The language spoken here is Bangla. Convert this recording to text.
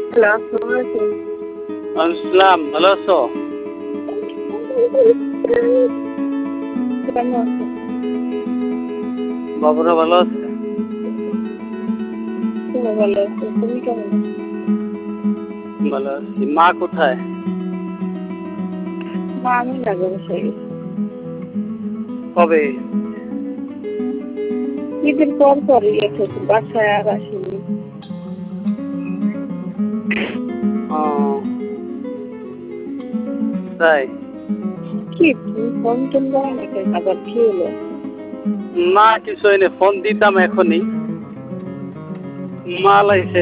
হ্যালো, কেমন আছেন? আসসালাম, ভালো আছো? কেমন আছেন? বাবুরা ভালো আছে? তুমি ভালো আছো? তুমি কেমন আছো? ভালো আছি। মা কোথায়? মা আমি লাগে বসে গেছি। কবে? ঈদের পর পরই গেছে, বাসায় আর আসেনি। ও, তাই? কি তুমি ফোন টোন করো না কেন? আবার কি হলো? না কিছু হয়নি, ফোন দিতাম এখনই। মা লাইছে